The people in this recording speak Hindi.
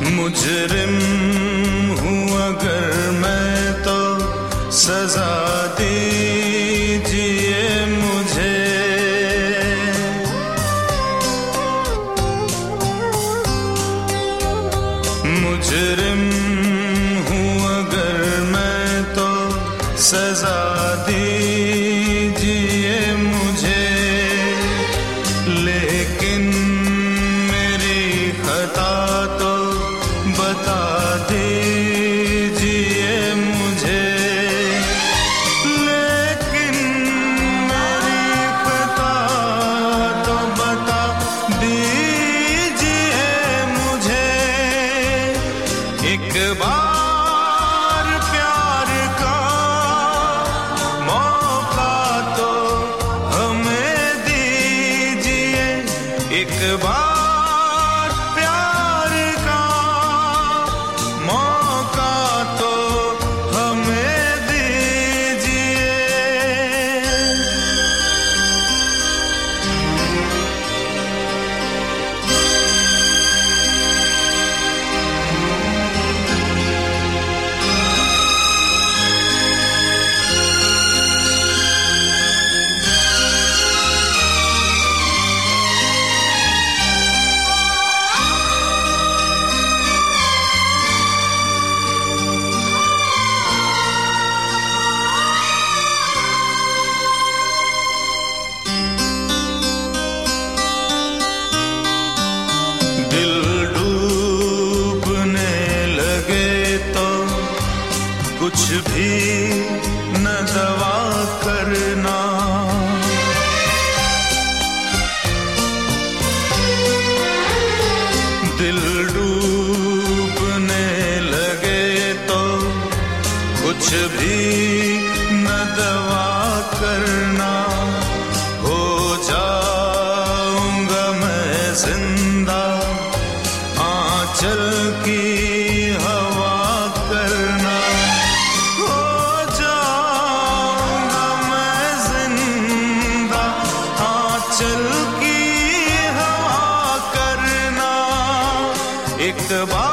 मुजरिम हूँ अगर मैं तो सजा दीजिए मुझे। मुजरिम हूँ अगर मैं तो सजा दीजिए मुझे, लेकिन मेरी खता तो बता दीजिए मुझे। लेकिन मेरी खता तो बता दीजिए मुझे। एक बार प्यार का मौका तो हमें दीजिए। एक बार प्यार का मौका तो हमें दीजिए। दिल डूबने लगे तो कुछ भी न दवा करना। दिल डूबने लगे तो कुछ भी न दवा करना। हो जाऊंगा मैं जिंदा आंचल की हवा करना। हो जाऊंगा मैं जिंदा आंचल की हवा करना। एक बार